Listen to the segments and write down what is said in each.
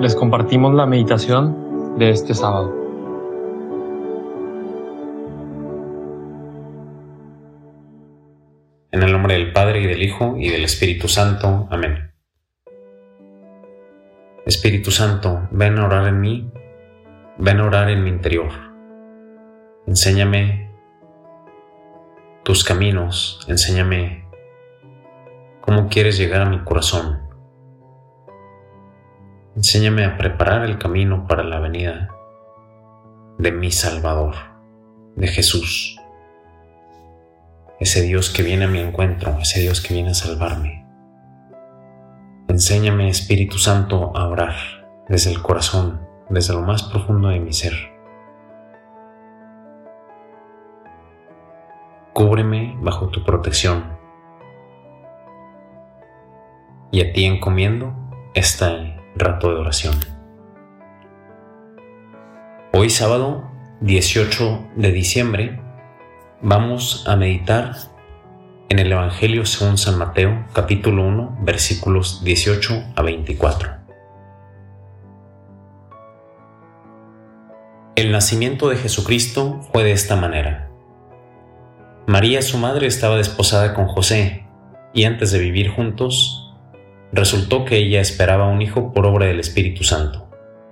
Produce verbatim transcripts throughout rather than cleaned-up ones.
les compartimos la meditación de este sábado. En el nombre del Padre, y del Hijo, y del Espíritu Santo. Amén. Espíritu Santo, ven a orar en mí, ven a orar en mi interior. Enséñame tus caminos, enséñame cómo quieres llegar a mi corazón. Enséñame a preparar el camino para la venida de mi Salvador, de Jesús. Ese Dios que viene a mi encuentro, ese Dios que viene a salvarme. Enséñame, Espíritu Santo, a orar desde el corazón, desde lo más profundo de mi ser. Cúbreme bajo tu protección y a ti encomiendo este rato de oración. Hoy sábado dieciocho de diciembre vamos a meditar en el Evangelio según San Mateo, capítulo uno, versículos dieciocho a veinticuatro. El nacimiento de Jesucristo fue de esta manera. María, su madre, estaba desposada con José, y antes de vivir juntos, resultó que ella esperaba un hijo por obra del Espíritu Santo.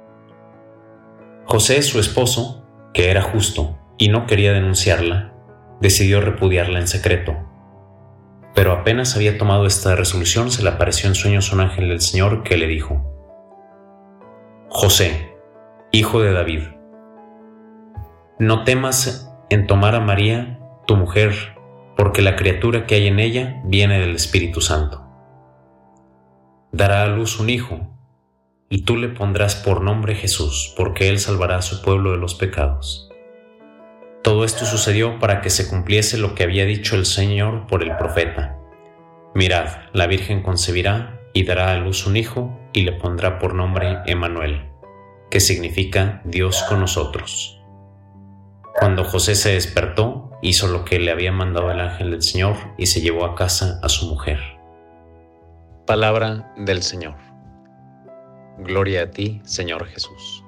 José, su esposo, que era justo y no quería denunciarla, decidió repudiarla en secreto. Pero apenas había tomado esta resolución, se le apareció en sueños un ángel del Señor que le dijo: José, hijo de David, no temas en tomar a María, tu mujer, porque la criatura que hay en ella viene del Espíritu Santo. Dará a luz un hijo, y tú le pondrás por nombre Jesús, porque él salvará a su pueblo de los pecados. Todo esto sucedió para que se cumpliese lo que había dicho el Señor por el profeta: Mirad, la Virgen concebirá y dará a luz un hijo, y le pondrá por nombre Emmanuel, que significa Dios con nosotros. Cuando José se despertó, hizo lo que le había mandado el ángel del Señor y se llevó a casa a su mujer. Palabra del Señor. Gloria a ti, Señor Jesús.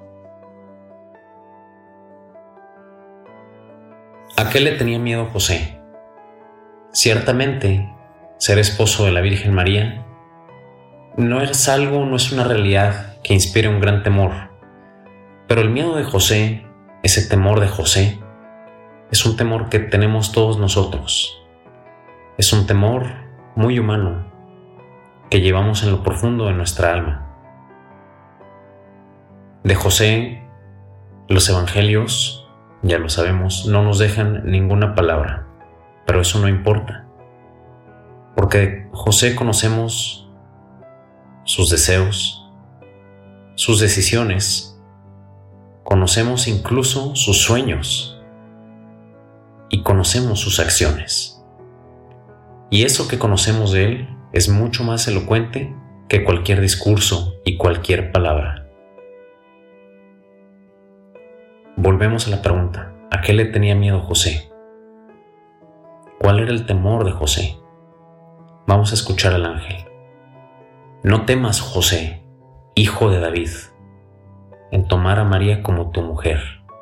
¿A qué le tenía miedo José? Ciertamente, ser esposo de la Virgen María no es algo, no es una realidad que inspire un gran temor. Pero el miedo de José, ese temor de José, es un temor que tenemos todos nosotros. Es un temor muy humano que llevamos en lo profundo de nuestra alma. De José, los evangelios, ya lo sabemos, no nos dejan ninguna palabra, pero eso no importa, porque de José conocemos sus deseos, sus decisiones, conocemos incluso sus sueños y conocemos sus acciones. Y eso que conocemos de él es mucho más elocuente que cualquier discurso y cualquier palabra. Volvemos a la pregunta: ¿a qué le tenía miedo José? ¿Cuál era el temor de José? Vamos a escuchar al ángel. No temas, José, hijo de David, en tomar a María como tu mujer.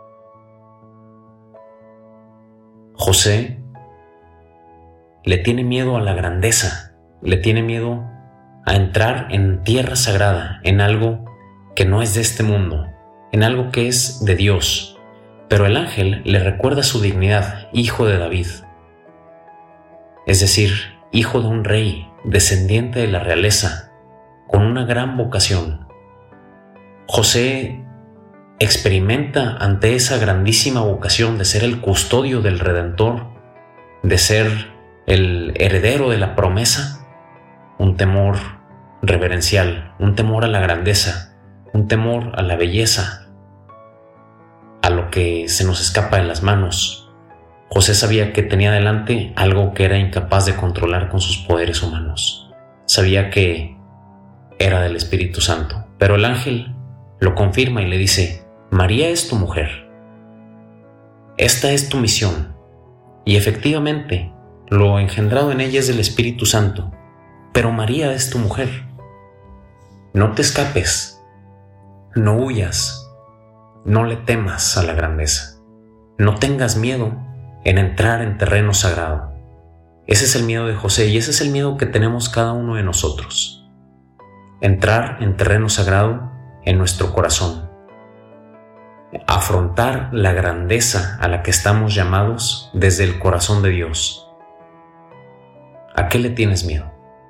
José le tiene miedo a la grandeza, le tiene miedo a entrar en tierra sagrada, en algo que no es de este mundo, en algo que es de Dios. Pero el ángel le recuerda su dignidad, hijo de David, es decir, hijo de un rey, descendiente de la realeza, con una gran vocación. José experimenta ante esa grandísima vocación de ser el custodio del Redentor, de ser el heredero de la promesa, un temor reverencial, un temor a la grandeza, un temor a la belleza, a lo que se nos escapa de las manos. José sabía que tenía delante algo que era incapaz de controlar con sus poderes humanos. Sabía que era del Espíritu Santo, pero el ángel lo confirma y le dice: María es tu mujer. Esta es tu misión. Y efectivamente, lo engendrado en ella es del Espíritu Santo, pero María es tu mujer. No te escapes. no huyas, no le temas a la grandeza, no tengas miedo en entrar en terreno sagrado. Ese es el miedo de José y ese es el miedo que tenemos cada uno de nosotros. Entrar en terreno sagrado en nuestro corazón. Afrontar la grandeza a la que estamos llamados desde el corazón de Dios. ¿A qué le tienes miedo?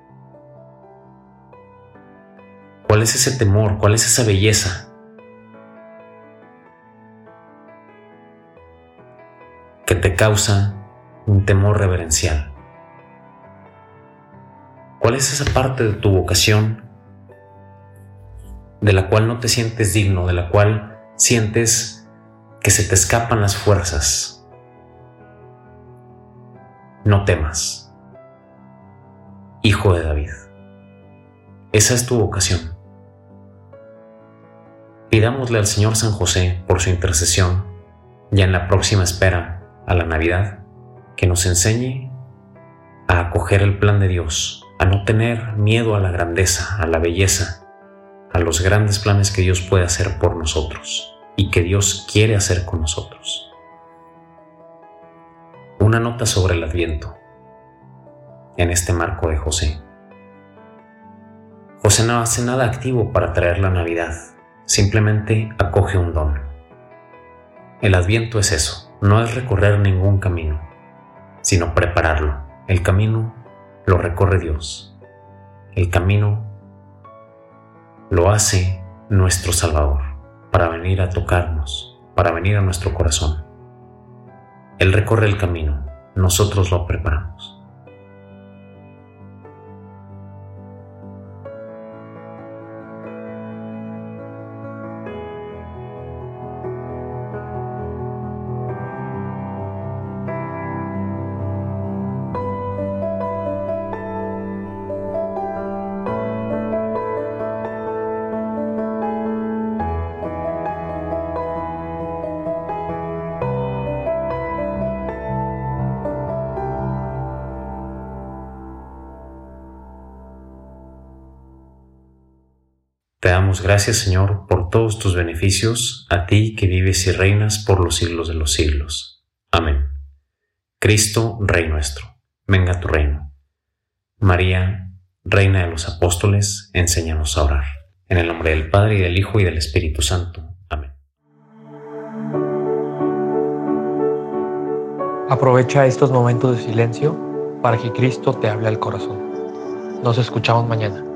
¿Cuál es ese temor? ¿Cuál es esa belleza que te causa un temor reverencial? ¿Cuál es esa parte de tu vocación de la cual no te sientes digno, de la cual sientes que se te escapan las fuerzas? No temas, hijo de David. Esa es tu vocación. Pidámosle al Señor San José, por su intercesión, ya en la próxima espera a la Navidad, que nos enseñe a acoger el plan de Dios, a no tener miedo a la grandeza, a la belleza, a los grandes planes que Dios puede hacer por nosotros y que Dios quiere hacer con nosotros. Una nota sobre el Adviento en este marco de José. José no hace nada activo para traer la Navidad, simplemente acoge un don. El Adviento es eso, no es recorrer ningún camino, sino prepararlo. El camino lo recorre Dios. El camino lo hace nuestro Salvador para venir a tocarnos, para venir a nuestro corazón. Él recorre el camino, nosotros lo preparamos. Te damos gracias, Señor, por todos tus beneficios, a ti que vives y reinas por los siglos de los siglos. Amén. Cristo, Rey nuestro, venga a tu reino. María, Reina de los Apóstoles, enséñanos a orar. En el nombre del Padre, y del Hijo, y del Espíritu Santo. Amén. Aprovecha estos momentos de silencio para que Cristo te hable al corazón. Nos escuchamos mañana.